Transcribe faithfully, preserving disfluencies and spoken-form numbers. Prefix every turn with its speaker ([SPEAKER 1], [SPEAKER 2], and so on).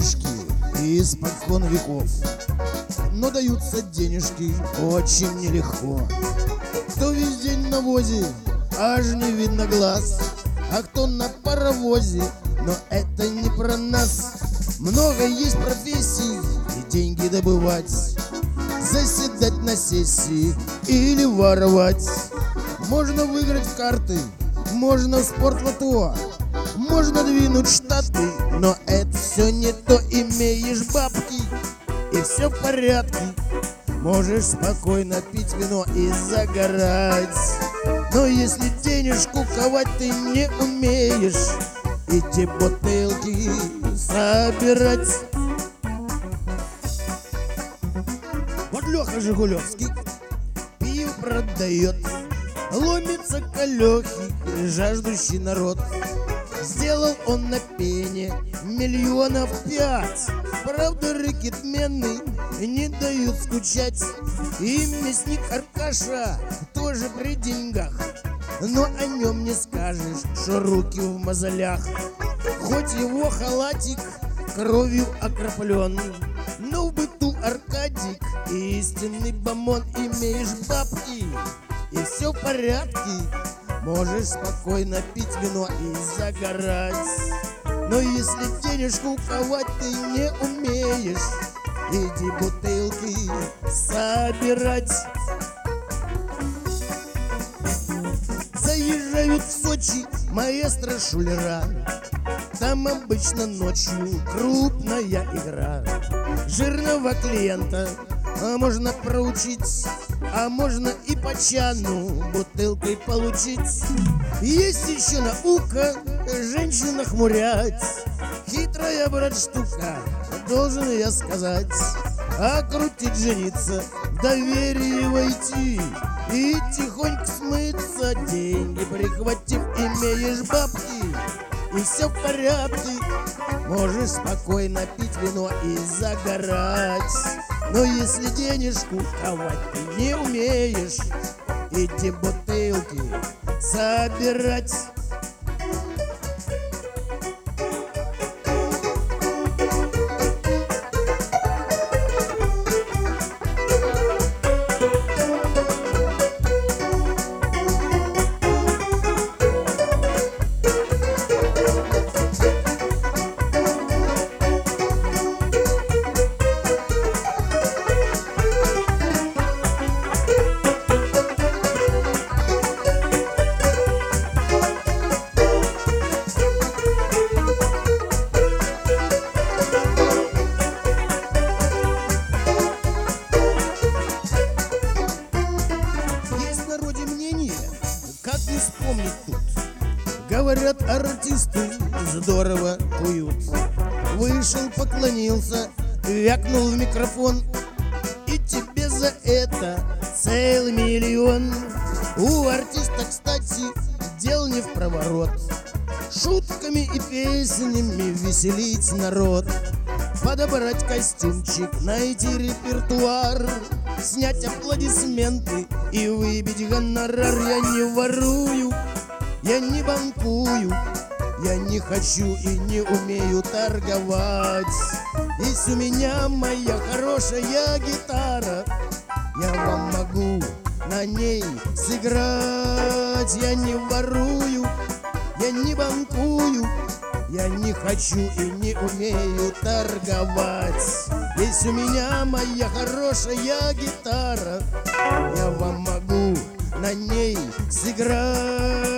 [SPEAKER 1] денежки испокон веков, но даются денежки очень нелегко. Кто весь день на возе, аж не видно глаз, а кто на паровозе, но это не про нас. Много есть профессий и деньги добывать, заседать на сессии или воровать. Можно выиграть в карты, можно в спортлото, можно двинуть штаты, но это все не то. Имеешь бабки и все в порядке, можешь спокойно пить вино и загорать. Но если денежку ковать ты не умеешь, иди бутылки собирать. Вот Леха Жигулевский пиво продает, ломится к Алёхе жаждущий народ. Сделал он на пене миллионов пять, правда рэкетмены не дают скучать. И мясник Аркаша тоже при деньгах, но о нем не скажешь, что руки в мозолях. Хоть его халатик кровью окроплен, но в быту Аркадик истинный бомон. Имеешь бабки и все в порядке, можешь спокойно пить вино и загорать. Но если денежку ковать ты не умеешь, иди бутылки собирать. Заезжают в Сочи маэстро шулера, там обычно ночью крупная игра. Жирного клиента а можно проучить, а можно и по чану бутылкой получить. Есть еще наука женщин охмурять, хитрая, брат, штука, должен я сказать. А крутить, жениться, в доверие войти и тихонько смыться, деньги прихватив. Имеешь бабки и все в порядке, можешь спокойно пить вино и загорать. Но если денежку ковать ты не умеешь, иди бутылки собирать. Как не вспомнить тут? Говорят, артисты здорово куют. Вышел, поклонился, вякнул в микрофон, и тебе за это целый миллион. У артиста, кстати, дел не в проворот, шутками и песнями веселить народ. Подобрать костюмчик, найти репертуар, снять аплодисменты и выбить гонорар. Я не ворую, я не банкую, я не хочу и не умею торговать. Есть у меня моя хорошая гитара, я вам могу на ней сыграть. Я не ворую, я не банкую, я не хочу и не умею торговать. Есть у меня моя хорошая гитара, я вам могу на ней сыграть.